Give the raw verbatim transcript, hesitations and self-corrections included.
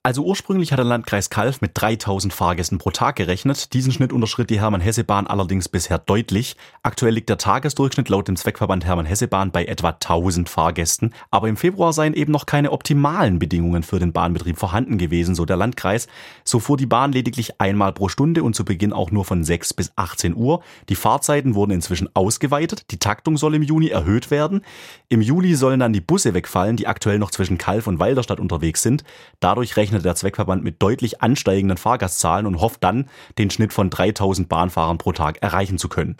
Also ursprünglich hat der Landkreis Calw mit dreitausend Fahrgästen pro Tag gerechnet. Diesen Schnitt unterschritt die Hermann-Hesse-Bahn allerdings bisher deutlich. Aktuell liegt der Tagesdurchschnitt laut dem Zweckverband Hermann-Hesse-Bahn bei etwa tausend Fahrgästen. Aber im Februar seien eben noch keine optimalen Bedingungen für den Bahnbetrieb vorhanden gewesen, so der Landkreis. So fuhr die Bahn lediglich einmal pro Stunde und zu Beginn auch nur von sechs bis achtzehn Uhr. Die Fahrzeiten wurden inzwischen ausgeweitet. Die Taktung soll im Juni erhöht werden. Im Juli sollen dann die Busse wegfallen, die aktuell noch zwischen Calw und Walderstadt unterwegs sind. Dadurch rechnet der Zweckverband mit deutlich ansteigenden Fahrgastzahlen und hofft dann, den Schnitt von dreitausend Bahnfahrern pro Tag erreichen zu können.